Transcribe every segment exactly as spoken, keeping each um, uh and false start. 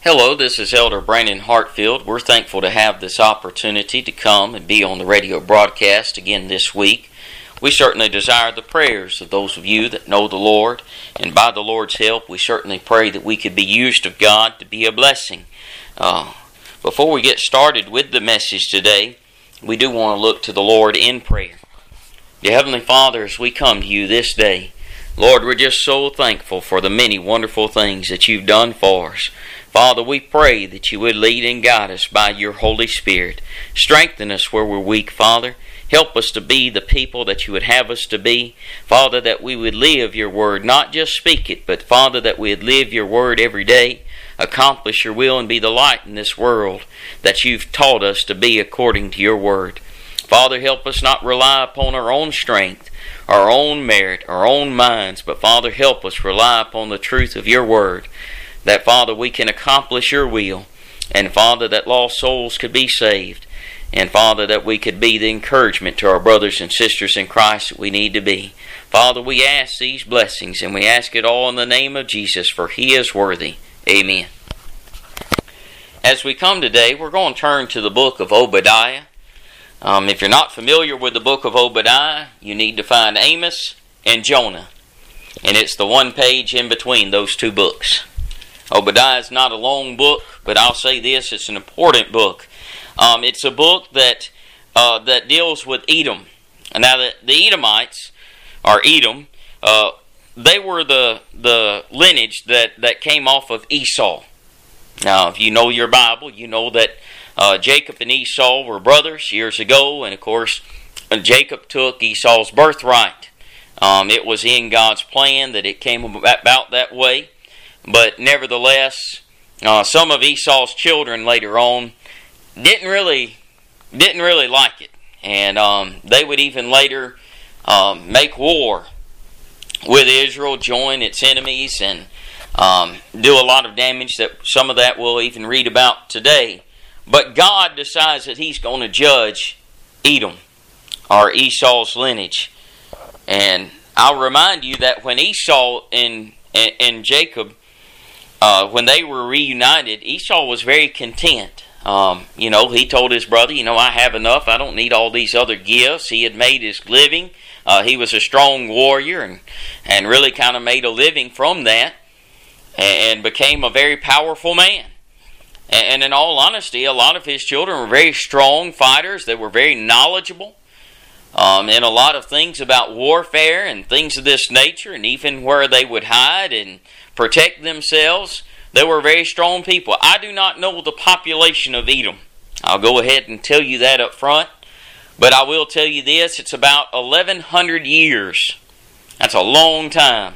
Hello, this is Elder Brandon Hartfield. We're thankful to have this opportunity to come and be on the radio broadcast again this week. We certainly desire the prayers of those of you that know the Lord, and by the Lord's help, we certainly pray that we could be used of God to be a blessing. Uh, before we get started with the message today, we do want to look to the Lord in prayer. Dear Heavenly Father, as we come to you this day, Lord, we're just so thankful for the many wonderful things that you've done for us. Father, we pray that you would lead and guide us by your Holy Spirit. Strengthen us where we're weak, Father. Help us to be the people that you would have us to be. Father, that we would live your word, not just speak it, but Father, that we would live your word every day, accomplish your will, and be the light in this world that you've taught us to be according to your word. Father, help us not rely upon our own strength, our own merit, our own minds, but Father, help us rely upon the truth of your word, that Father, we can accomplish your will, and Father, that lost souls could be saved, and Father, that we could be the encouragement to our brothers and sisters in Christ that we need to be. Father, we ask these blessings, and we ask it all in the name of Jesus, for he is worthy. Amen. As we come today, we're going to turn to the book of Obadiah. Um, if you're not familiar with the book of Obadiah, you need to find Amos and Jonah, and it's the one page in between those two books. Obadiah is not a long book, but I'll say this, it's an important book. Um, it's a book that uh, that deals with Edom. Now, the, the Edomites, or Edom, uh, they were the the lineage that, that came off of Esau. Now, if you know your Bible, you know that uh, Jacob and Esau were brothers years ago, and of course, Jacob took Esau's birthright. Um, it was in God's plan that it came about that way. But nevertheless, uh, some of Esau's children later on didn't really didn't really like it, and um, they would even later um, make war with Israel, join its enemies, and um, do a lot of damage. That some of that we'll even read about today. But God decides that He's going to judge Edom, or Esau's lineage, and I'll remind you that when Esau and and, and Jacob Uh, when they were reunited, Esau was very content. Um, you know, he told his brother, you know, I have enough. I don't need all these other gifts. He had made his living. Uh, he was a strong warrior and, and really kind of made a living from that and became a very powerful man. And in all honesty, a lot of his children were very strong fighters. They were very knowledgeable um, in a lot of things about warfare and things of this nature, and even where they would hide and protect themselves. They were very strong people. I do not know the population of Edom. I'll go ahead and tell you that up front. But I will tell you this, it's about eleven hundred years. That's a long time.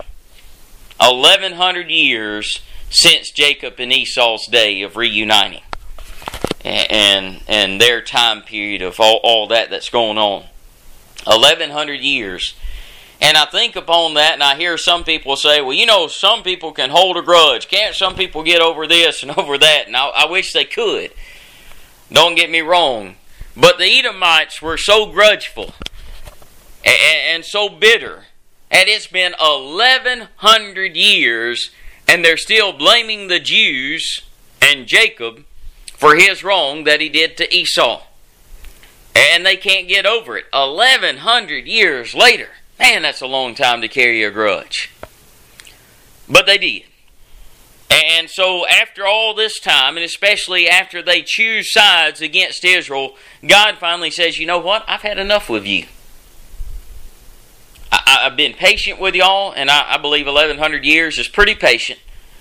eleven hundred years since Jacob and Esau's day of reuniting. And, and, and their time period of all, all that that's going on. eleven hundred years. And I think upon that, and I hear some people say, well, you know, some people can hold a grudge. Can't some people get over this and over that? And I, I wish they could. Don't get me wrong. But the Edomites were so grudgeful and, and so bitter. And it's been eleven hundred years, and they're still blaming the Jews and Jacob for his wrong that he did to Esau. And they can't get over it. eleven hundred years later. Man, that's a long time to carry a grudge. But they did. And so after all this time, and especially after they choose sides against Israel, God finally says, you know what? I've had enough with you. I, I've been patient with y'all, and I, I believe eleven hundred years is pretty patient.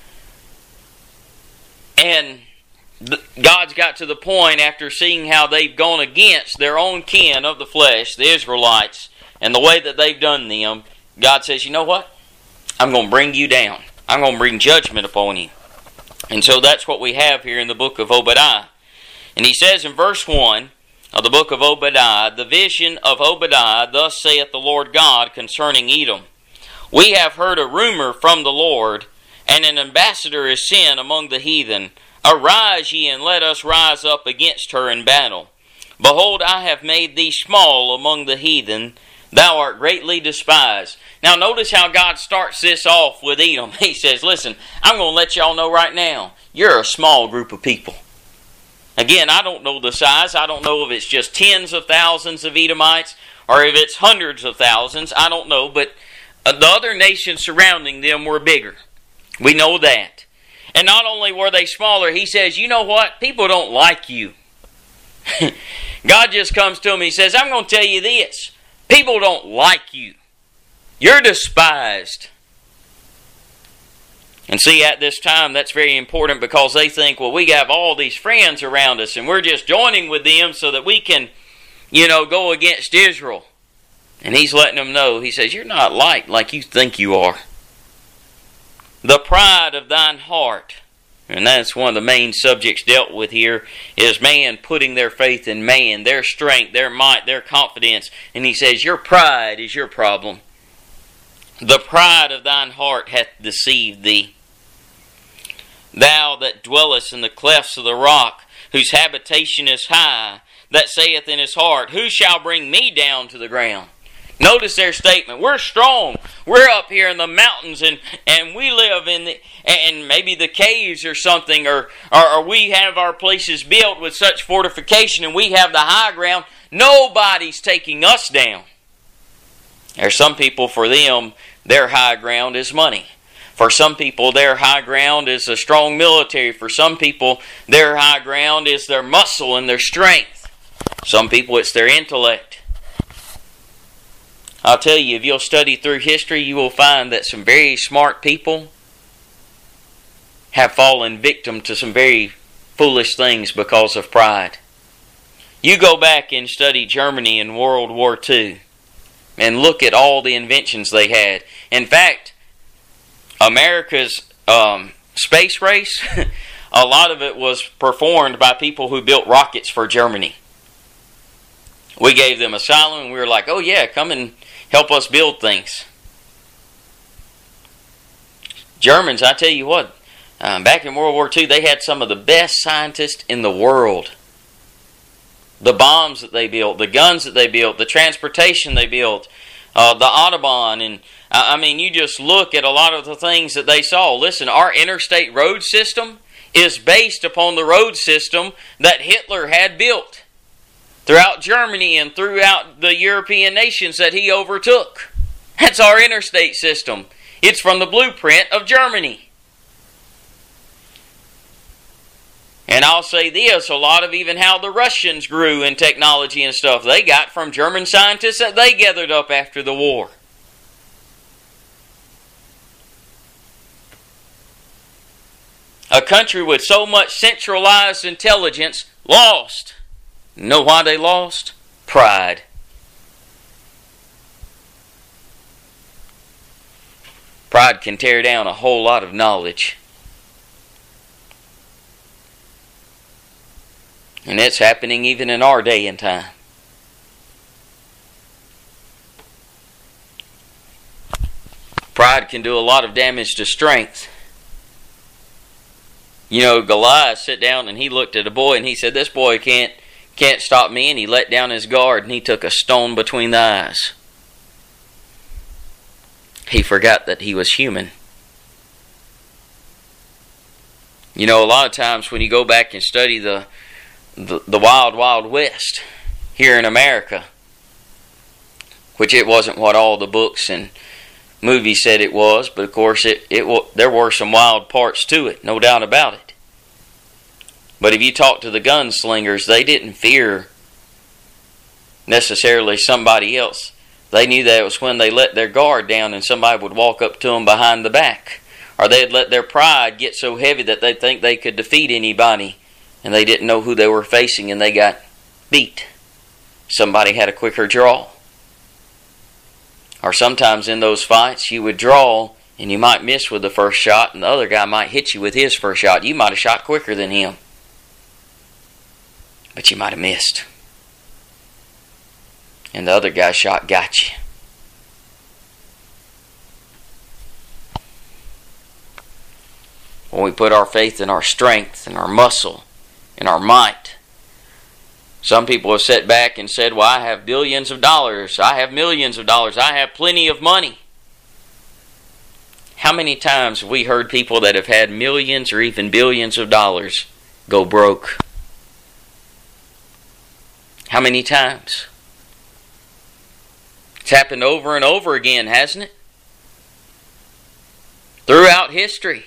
And God's got to the point, after seeing how they've gone against their own kin of the flesh, the Israelites, and the way that they've done them, God says, you know what? I'm going to bring you down. I'm going to bring judgment upon you. And so that's what we have here in the book of Obadiah. And he says in verse one of the book of Obadiah, the vision of Obadiah, thus saith the Lord God concerning Edom. We have heard a rumor from the Lord, and an ambassador is sent among the heathen. Arise ye, and let us rise up against her in battle. Behold, I have made thee small among the heathen. Thou art greatly despised. Now notice how God starts this off with Edom. He says, listen, I'm going to let y'all know right now, you're a small group of people. Again, I don't know the size. I don't know if it's just tens of thousands of Edomites or if it's hundreds of thousands. I don't know. But the other nations surrounding them were bigger. We know that. And not only were they smaller, he says, you know what? People don't like you. God just comes to him and he says, I'm going to tell you this. People don't like you. You're despised. And see, at this time, that's very important because they think, well, we have all these friends around us and we're just joining with them so that we can, you know, go against Israel. And he's letting them know, he says, you're not liked like you think you are. The pride of thine heart, and that's one of the main subjects dealt with here, is man putting their faith in man, their strength, their might, their confidence. And he says, your pride is your problem. The pride of thine heart hath deceived thee. Thou that dwellest in the clefts of the rock, whose habitation is high, that saith in his heart, who shall bring me down to the ground? Notice their statement. We're strong. We're up here in the mountains and, and we live in the, and maybe the caves or something, or, or, or we have our places built with such fortification and we have the high ground. Nobody's taking us down. There's some people, for them, their high ground is money. For some people, their high ground is a strong military. For some people, their high ground is their muscle and their strength. Some people, it's their intellect. I'll tell you, if you'll study through history, you will find that some very smart people have fallen victim to some very foolish things because of pride. You go back and study Germany in World War Two and look at all the inventions they had. In fact, America's um, space race, a lot of it was performed by people who built rockets for Germany. We gave them asylum and we were like, oh yeah, come and help us build things. Germans, I tell you what, um, back in World War Two, they had some of the best scientists in the world. The bombs that they built, the guns that they built, the transportation they built, uh, the Autobahn, and uh, I mean, you just look at a lot of the things that they saw. Listen, our interstate road system is based upon the road system that Hitler had built throughout Germany and throughout the European nations that he overtook. That's our interstate system. It's from the blueprint of Germany. And I'll say this, a lot of even how the Russians grew in technology and stuff, they got from German scientists that they gathered up after the war. A country with so much centralized intelligence lost. You know why they lost? Pride. Pride can tear down a whole lot of knowledge. And it's happening even in our day and time. Pride can do a lot of damage to strength. You know, Goliath sat down and he looked at a boy and he said, this boy can't can't stop me, and he let down his guard and he took a stone between the eyes. He forgot that he was human. You know, a lot of times when you go back and study the The, the wild, wild west here in America, which it wasn't what all the books and movies said it was, but of course it, it there were some wild parts to it, no doubt about it. But if you talk to the gunslingers, they didn't fear necessarily somebody else. They knew that it was when they let their guard down and somebody would walk up to them behind the back, or they'd let their pride get so heavy that they'd think they could defeat anybody. And they didn't know who they were facing and they got beat. Somebody had a quicker draw. Or sometimes in those fights you would draw and you might miss with the first shot and the other guy might hit you with his first shot. You might have shot quicker than him. But you might have missed. And the other guy's shot got you. When we put our faith in our strength and our muscle, in our might. Some people have sat back and said, well, I have billions of dollars. I have millions of dollars. I have plenty of money. How many times have we heard people that have had millions or even billions of dollars go broke? How many times? It's happened over and over again, hasn't it? Throughout history.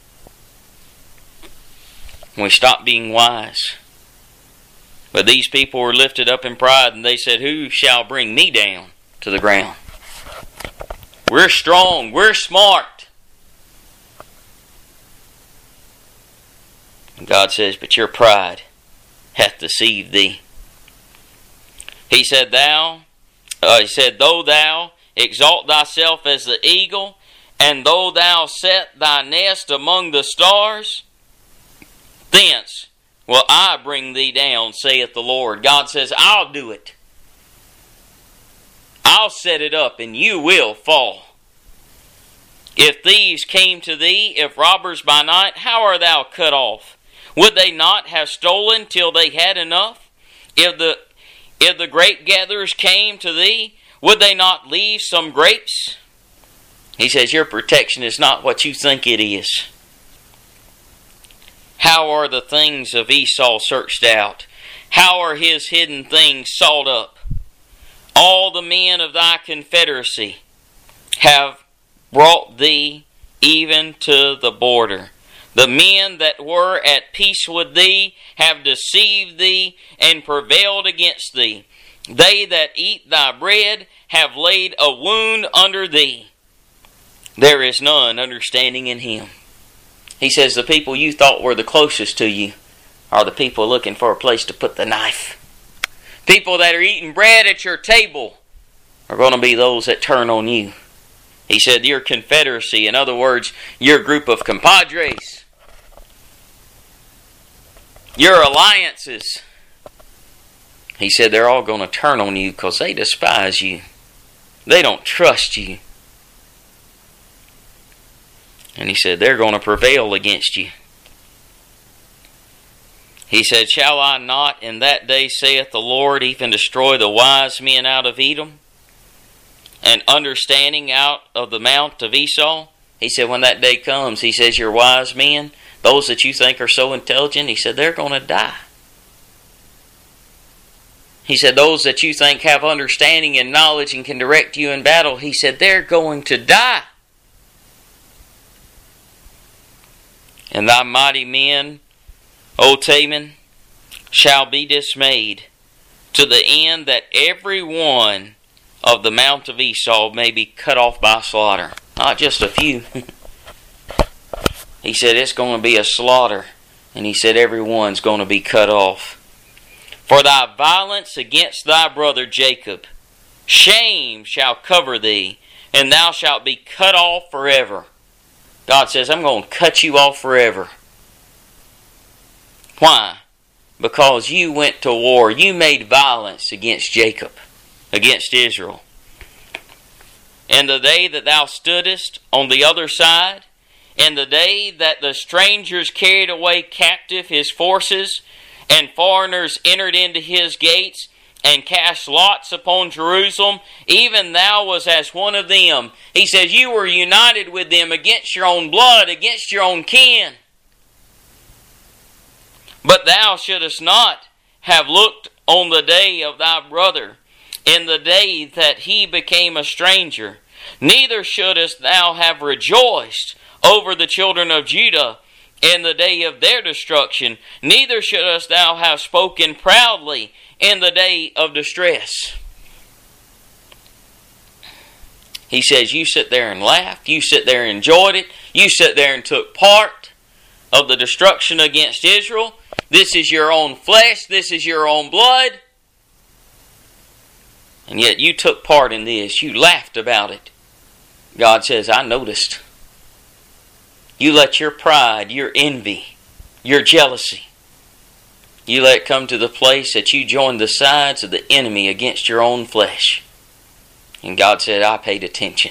We stopped being wise. But these people were lifted up in pride, and they said, who shall bring me down to the ground? We're strong. We're smart. And God says, but your pride hath deceived thee. He said, thou, uh, he said, though thou exalt thyself as the eagle, and though thou set thy nest among the stars, thence will I bring thee down, saith the Lord. God says, I'll do it. I'll set it up, and you will fall. If thieves came to thee, if robbers by night, how art thou cut off? Would they not have stolen till they had enough? If the if the grape gatherers came to thee, would they not leave some grapes? He says, your protection is not what you think it is. How are the things of Esau searched out? How are his hidden things sought up? All the men of thy confederacy have brought thee even to the border. The men that were at peace with thee have deceived thee and prevailed against thee. They that eat thy bread have laid a wound under thee. There is none understanding in him. He says the people you thought were the closest to you are the people looking for a place to put the knife. People that are eating bread at your table are going to be those that turn on you. He said your confederacy, in other words, your group of compadres, your alliances, he said they're all going to turn on you because they despise you. They don't trust you. And he said, they're going to prevail against you. He said, shall I not in that day, saith the Lord, even destroy the wise men out of Edom, and understanding out of the mount of Esau? He said, when that day comes, he says, your wise men, those that you think are so intelligent, he said, they're going to die. He said, those that you think have understanding and knowledge and can direct you in battle, he said, they're going to die. And thy mighty men, O Teman, shall be dismayed, to the end that every one of the mount of Esau may be cut off by slaughter. Not just a few. He said it's going to be a slaughter. And he said every one's going to be cut off. For thy violence against thy brother Jacob, shame shall cover thee, and thou shalt be cut off forever. God says, I'm going to cut you off forever. Why? Because you went to war. You made violence against Jacob, against Israel. And the day that thou stoodest on the other side, and the day that the strangers carried away captive his forces, and foreigners entered into his gates, and cast lots upon Jerusalem, even thou was as one of them. He says, you were united with them against your own blood, against your own kin. But thou shouldest not have looked on the day of thy brother, in the day that he became a stranger. Neither shouldest thou have rejoiced over the children of Judah in the day of their destruction. Neither shouldest thou have spoken proudly in the day of distress. He says, you sit there and laughed. You sit there and enjoyed it. You sit there and took part of the destruction against Israel. This is your own flesh. This is your own blood. And yet you took part in this. You laughed about it. God says, I noticed. You let your pride, your envy, your jealousy, you let it come to the place that you joined the sides of the enemy against your own flesh. And God said, I paid attention.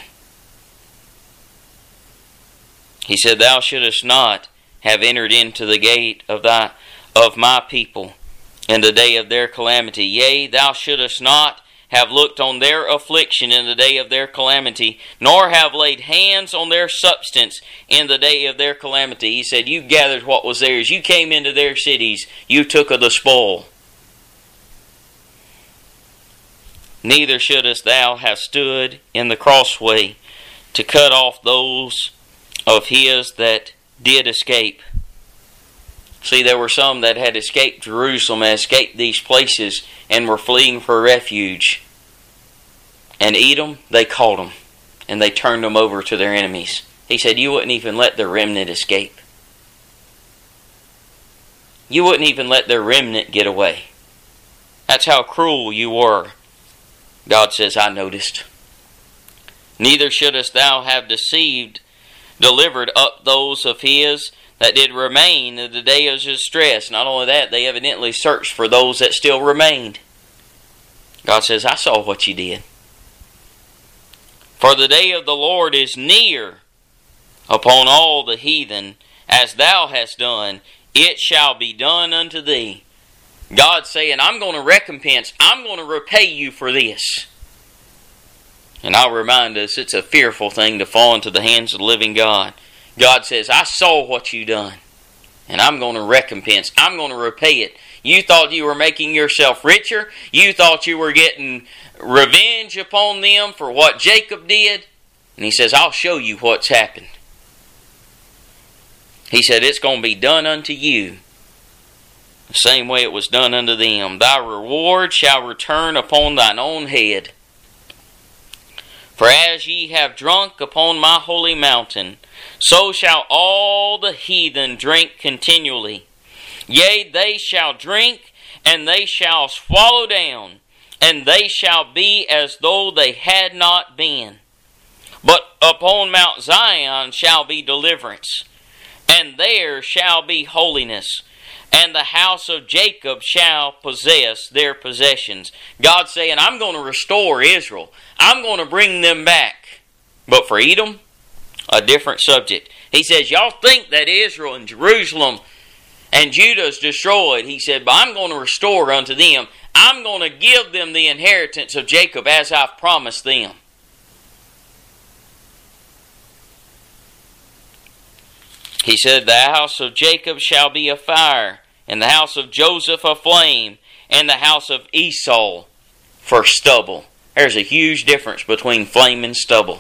He said, thou shouldest not have entered into the gate of thy of my people in the day of their calamity. Yea, thou shouldest not have looked on their affliction in the day of their calamity, nor have laid hands on their substance in the day of their calamity. He said, you gathered what was theirs. You came into their cities. You took of the spoil. Neither shouldest thou have stood in the crossway to cut off those of his that did escape. See, there were some that had escaped Jerusalem and escaped these places and were fleeing for refuge. And Edom, they caught them and they turned them over to their enemies. He said, you wouldn't even let their remnant escape. You wouldn't even let their remnant get away. That's how cruel you were. God says, I noticed. Neither shouldest thou have deceived, delivered up those of his that did remain in the day of his distress. Not only that, they evidently searched for those that still remained. God says, I saw what you did. For the day of the Lord is near upon all the heathen, as thou hast done, it shall be done unto thee. God's saying, I'm going to recompense, I'm going to repay you for this. And I'll remind us, it's a fearful thing to fall into the hands of the living God. God says, I saw what you done, and I'm going to recompense, I'm going to repay it. You thought you were making yourself richer, you thought you were getting revenge upon them for what Jacob did, and he says, I'll show you what's happened. He said, it's going to be done unto you the same way it was done unto them. Thy reward shall return upon thine own head. For as ye have drunk upon my holy mountain, so shall all the heathen drink continually. Yea, they shall drink, and they shall swallow down, and they shall be as though they had not been. But upon Mount Zion shall be deliverance, and there shall be holiness, and the house of Jacob shall possess their possessions. God's saying, I'm going to restore Israel. I'm going to bring them back. But for Edom, a different subject. He says, y'all think that Israel and Jerusalem and Judah is destroyed. He said, but I'm going to restore unto them. I'm going to give them the inheritance of Jacob as I've promised them. He said, the house of Jacob shall be a fire, and the house of Joseph a flame, and the house of Esau for stubble. There's a huge difference between flame and stubble.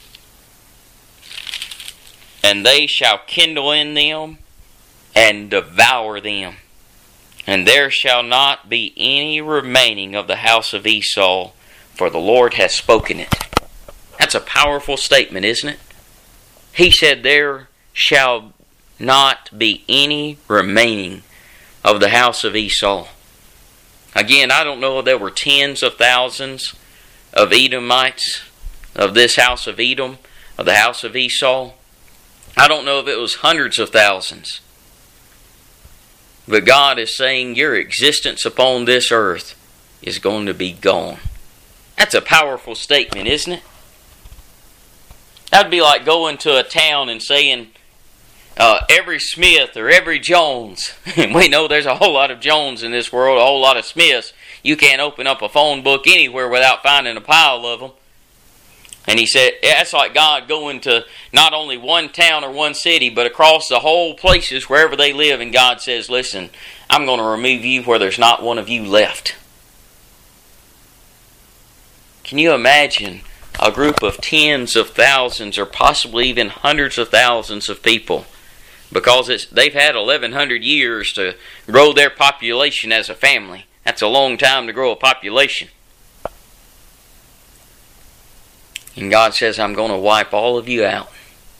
And they shall kindle in them and devour them. And there shall not be any remaining of the house of Esau, for the Lord has spoken it. That's a powerful statement, isn't it? He said there shall not be any remaining of the house of Esau. Again, I don't know if there were tens of thousands of Edomites, of this house of Edom, of the house of Esau. I don't know if it was hundreds of thousands. But God is saying your existence upon this earth is going to be gone. That's a powerful statement, isn't it? That would be like going to a town and saying, uh, every Smith or every Jones, and we know there's a whole lot of Jones in this world, a whole lot of Smiths. You can't open up a phone book anywhere without finding a pile of them. And he said, that's like God going to not only one town or one city, but across the whole places wherever they live. And God says, listen, I'm going to remove you where there's not one of you left. Can you imagine a group of tens of thousands or possibly even hundreds of thousands of people? Because it's, they've had eleven hundred years to grow their population as a family. That's a long time to grow a population. And God says, I'm going to wipe all of you out.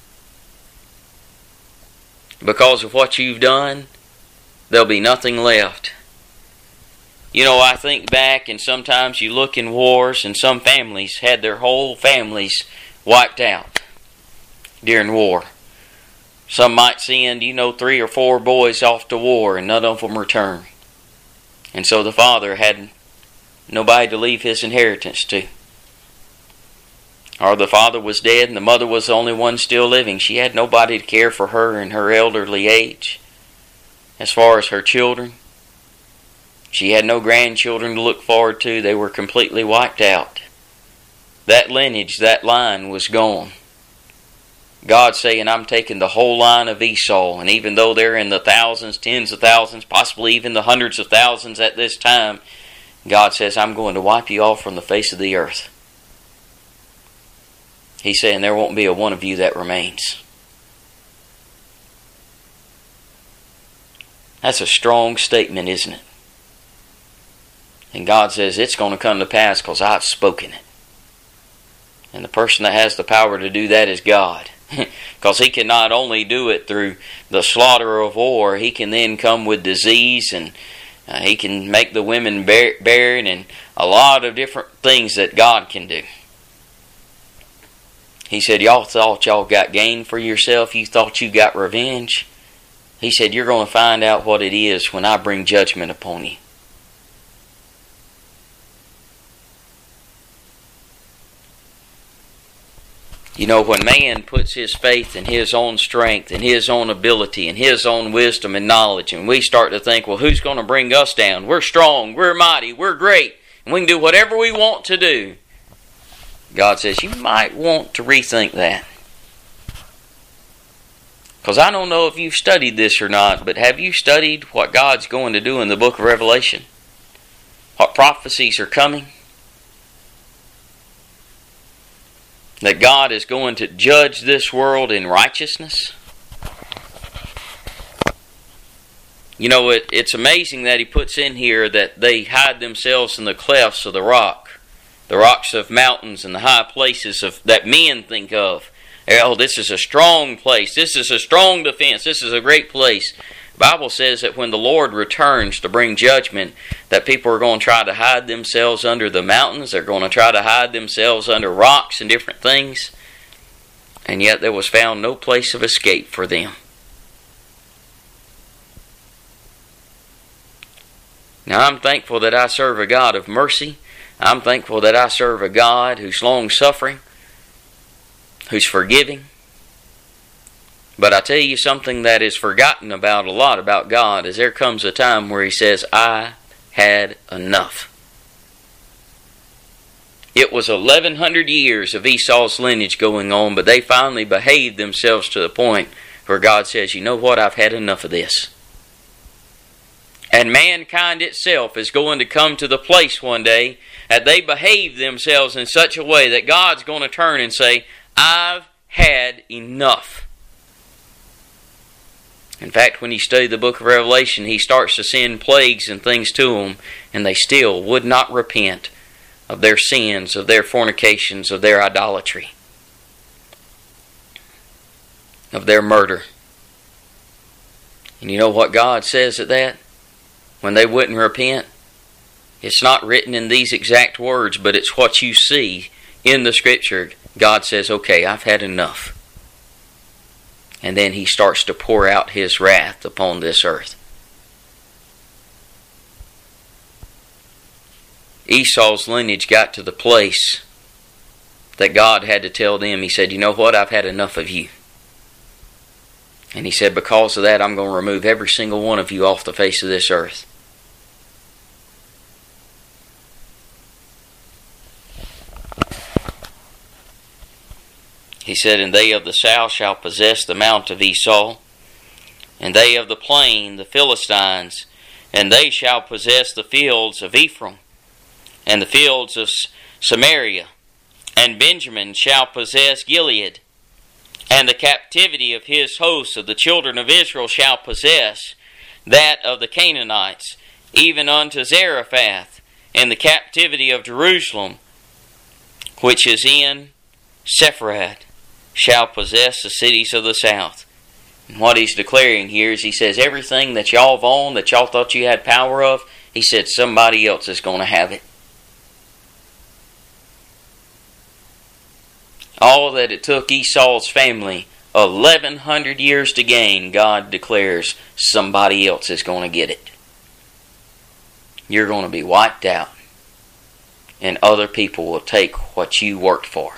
Because of what you've done, there'll be nothing left. You know, I think back, and sometimes you look in wars, and some families had their whole families wiped out during war. Some might send, you know, three or four boys off to war, and none of them return. And so the father had nobody to leave his inheritance to. Or the father was dead and the mother was the only one still living. She had nobody to care for her in her elderly age. As far as her children, She had no grandchildren to look forward to. They were completely wiped out. That lineage, that line was gone. God saying, I'm taking the whole line of Esau, and even though they're in the thousands, tens of thousands, possibly even the hundreds of thousands at this time, God says, I'm going to wipe you off from the face of the earth. He's saying there won't be a one of you that remains. That's a strong statement, isn't it? And God says it's going to come to pass because I've spoken it. And the person that has the power to do that is God. Because He can not only do it through the slaughter of war, He can then come with disease, and uh, He can make the women bar- barren, and a lot of different things that God can do. He said, y'all thought y'all got gain for yourself. You thought you got revenge. He said, you're going to find out what it is when I bring judgment upon you. You know, when man puts his faith in his own strength and his own ability and his own wisdom and knowledge, and we start to think, well, who's going to bring us down? We're strong, we're mighty, we're great, and we can do whatever we want to do. God says, you might want to rethink that. Because I don't know if you've studied this or not, but have you studied what God's going to do in the book of Revelation? What prophecies are coming? That God is going to judge this world in righteousness? You know, it, it's amazing that He puts in here that they hide themselves in the clefts of the rock. The rocks of mountains and the high places of that men think of. Oh, this is a strong place. This is a strong defense. This is a great place. The Bible says that when the Lord returns to bring judgment, that people are going to try to hide themselves under the mountains. They're going to try to hide themselves under rocks and different things. And yet there was found no place of escape for them. Now I'm thankful that I serve a God of mercy. I'm thankful that I serve a God who's long-suffering, who's forgiving. But I tell you something that is forgotten about a lot about God is there comes a time where He says, I had enough. It was eleven hundred years of Esau's lineage going on, but they finally behaved themselves to the point where God says, you know what, I've had enough of this. And mankind itself is going to come to the place one day that they behave themselves in such a way that God's going to turn and say, I've had enough. In fact, when you study the book of Revelation, He starts to send plagues and things to them, and they still would not repent of their sins, of their fornications, of their idolatry, of their murder. And you know what God says at that? When they wouldn't repent? It's not written in these exact words, but it's what you see in the Scripture. God says, okay, I've had enough. And then He starts to pour out His wrath upon this earth. Esau's lineage got to the place that God had to tell them, He said, you know what, I've had enough of you. And He said, because of that, I'm going to remove every single one of you off the face of this earth. He said, and they of the south shall possess the mount of Esau, and they of the plain, the Philistines, and they shall possess the fields of Ephraim, and the fields of Samaria, and Benjamin shall possess Gilead, and the captivity of his hosts of the children of Israel shall possess that of the Canaanites, even unto Zarephath, and the captivity of Jerusalem, which is in Sepharad, shall possess the cities of the south. And what He's declaring here is He says, everything that y'all have owned, that y'all thought you had power of, He said somebody else is going to have it. All that it took Esau's family eleven hundred years to gain, God declares somebody else is going to get it. You're going to be wiped out, and other people will take what you worked for.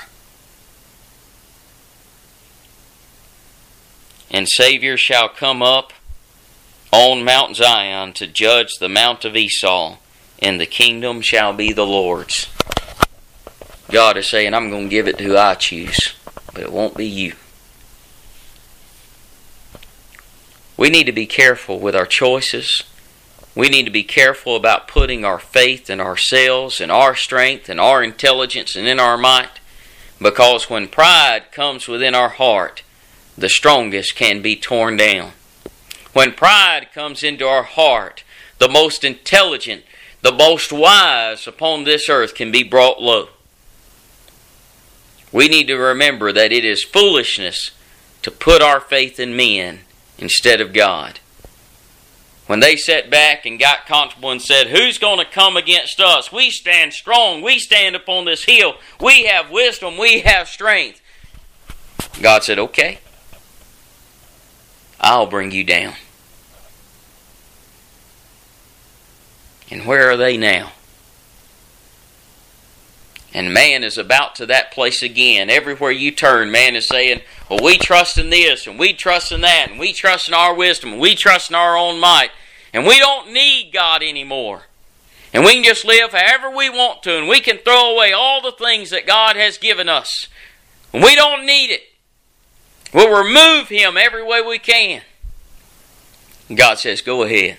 And Savior shall come up on Mount Zion to judge the mount of Esau, and the kingdom shall be the Lord's. God is saying, I'm going to give it to who I choose, but it won't be you. We need to be careful with our choices. We need to be careful about putting our faith in ourselves and our strength and our intelligence and in our might, because when pride comes within our heart, the strongest can be torn down. When pride comes into our heart, the most intelligent, the most wise upon this earth can be brought low. We need to remember that it is foolishness to put our faith in men instead of God. When they sat back and got comfortable and said, who's going to come against us? We stand strong. We stand upon this hill. We have wisdom. We have strength. God said, okay, I'll bring you down. And where are they now? And man is about to that place again. Everywhere you turn, man is saying, well, we trust in this, and we trust in that, and we trust in our wisdom, and we trust in our own might. And we don't need God anymore. And we can just live however we want to, and we can throw away all the things that God has given us. And we don't need it. We'll remove Him every way we can. And God says, go ahead.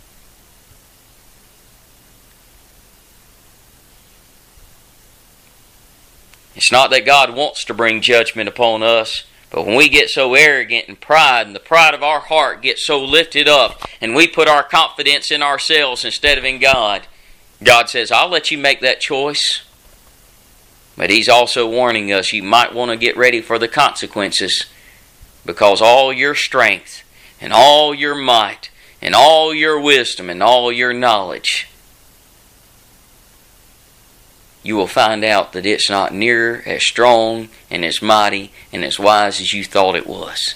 It's not that God wants to bring judgment upon us, but when we get so arrogant and pride, and the pride of our heart gets so lifted up, and we put our confidence in ourselves instead of in God, God says, I'll let you make that choice. But He's also warning us, you might want to get ready for the consequences, because all your strength, and all your might, and all your wisdom, and all your knowledge, you will find out that it's not near as strong and as mighty and as wise as you thought it was.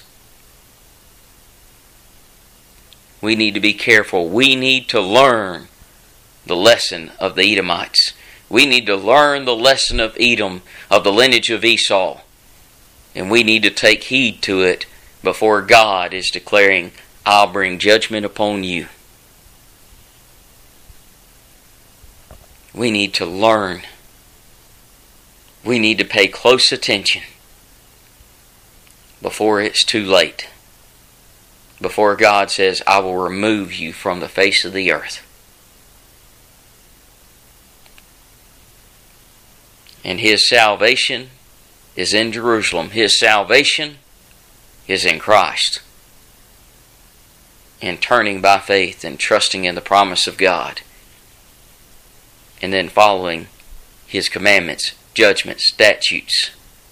We need to be careful. We need to learn the lesson of the Edomites. We need to learn the lesson of Edom, of the lineage of Esau. And we need to take heed to it before God is declaring, I'll bring judgment upon you. We need to learn. We need to pay close attention before it's too late. Before God says, I will remove you from the face of the earth. And His salvation is in Jerusalem. His salvation is in Christ. And turning by faith and trusting in the promise of God. And then following His commandments, judgments, statutes.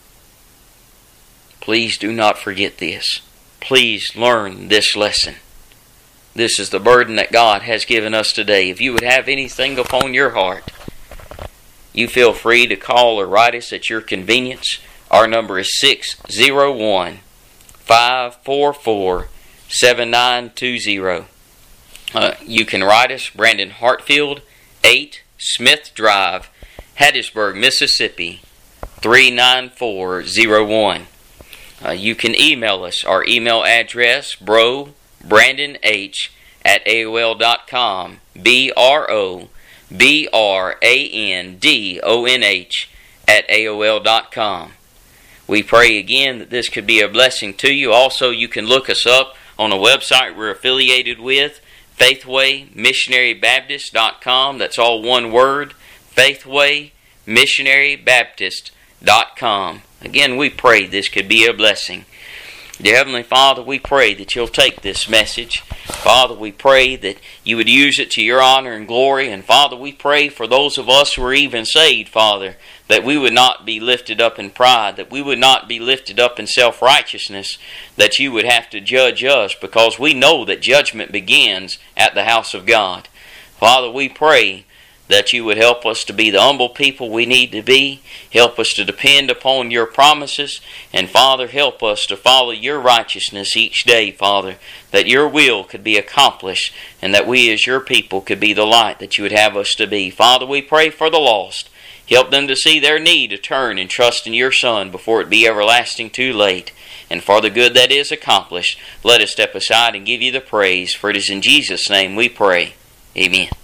Please do not forget this. Please learn this lesson. This is the burden that God has given us today. If you would have anything upon your heart, you feel free to call or write us at your convenience. Our number is six oh one, five four four, seven nine two zero. Uh, you can write us, Brandon Hartfield, eight Smith Drive, Hattiesburg, Mississippi, three nine four zero one. Uh, you can email us. Our email address, bro brandon h at A O L dot com. B R O B R A N D O N H at A O L dot com. We pray again that this could be a blessing to you. Also, you can look us up on a website we're affiliated with, faithway missionary baptist dot com. That's all one word. faithway missionary baptist dot com. Again, we pray this could be a blessing. Dear Heavenly Father, we pray that You'll take this message. Father, we pray that You would use it to Your honor and glory. And Father, we pray for those of us who are even saved, Father, that we would not be lifted up in pride, that we would not be lifted up in self-righteousness, that You would have to judge us, because we know that judgment begins at the house of God. Father, we pray that You would help us to be the humble people we need to be. Help us to depend upon Your promises. And Father, help us to follow Your righteousness each day, Father, that Your will could be accomplished, and that we as Your people could be the light that You would have us to be. Father, we pray for the lost. Help them to see their need to turn and trust in Your Son before it be everlasting too late. and for the good that is accomplished, let us step aside and give you the praise, for it is in Jesus' name we pray. Amen.